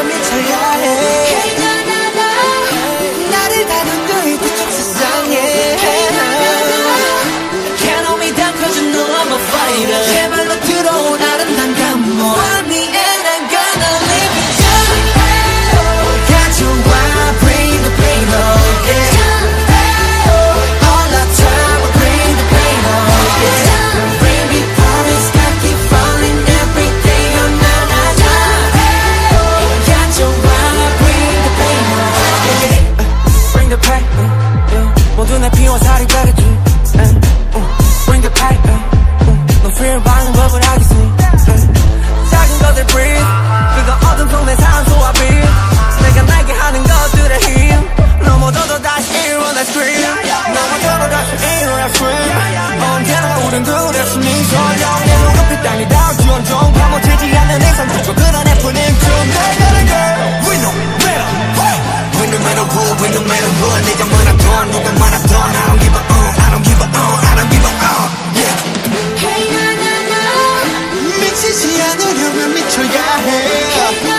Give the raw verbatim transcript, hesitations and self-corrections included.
않으려면 미쳐야 해. Hey na na na, 나를 다듬는 그쪽 세상에 Can't hold me down cause you know I'm a fighter. 제발로 들어온 아름다운 감동 Want me and I'm gonna leave you down. 가져와 bring the pain on yeah. All the time I bring the pain on yeah. Bring before it's got keep falling every day on na na na. 가져와 bring the pain on yeah. Bring the pain yeah. 모두 내 피와 살이 되겠지 Bring the pain 너 fear 받는 법을 알겠지 작은 것들 breathe 그거 어둠 속 내 삶 소화 breathe 내가 날게 하는 것들의 힘 넘어져도 다시 일어나 scream 넘어져도 다시 일어나 scream 언제나 우린 그랬으니 설령 내 눈앞에 땅이 닿을지언정 파묻히지 않는 이상 그저 그런 애프닝 좀 내가는 girl We no matter We no matter who We no matter what 네가 많았던 누가 많았던 I don't give a uh I don't give a uh I don't give a uh Yeah Hey na na na, 미치지 않으려면 미쳐야 해.